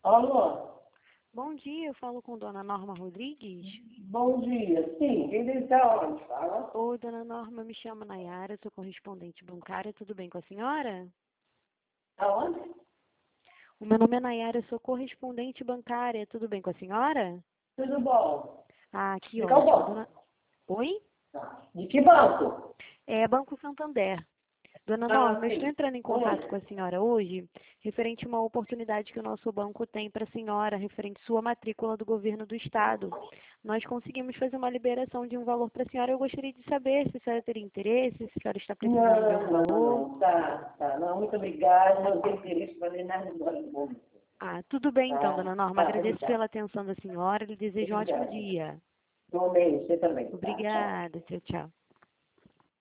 Alô? Bom dia, eu falo com Dona Norma Rodrigues. Bom dia. Sim, quem está onde? Fala. Oi, Dona Norma, me chamo Nayara, sou correspondente bancária, tudo bem com a senhora? Aonde? O meu nome é Nayara, eu sou correspondente bancária, tudo bem com a senhora? Tudo bom? Ah, que De qual ótimo. banco? Oi? De que banco? É Banco Santander. Dona Ah, Norma, eu estou sim. entrando em contato com a senhora hoje, referente a uma oportunidade que o nosso banco tem para a senhora, referente à sua matrícula do governo do estado. Nós conseguimos fazer uma liberação de um valor para a senhora. Eu gostaria de saber se a senhora teria interesse, se a senhora está precisando de algum Não, não, valor. não. Tá. Não, muito obrigada. Não tenho interesse em fazer nada agora no momento. Ah, tudo bem então, Tá, Dona Norma. tá, Agradeço obrigada. pela atenção da senhora e lhe desejo um ótimo Obrigada. dia. Bom mês, você também. Tá, tchau. Obrigada. Tchau, tchau.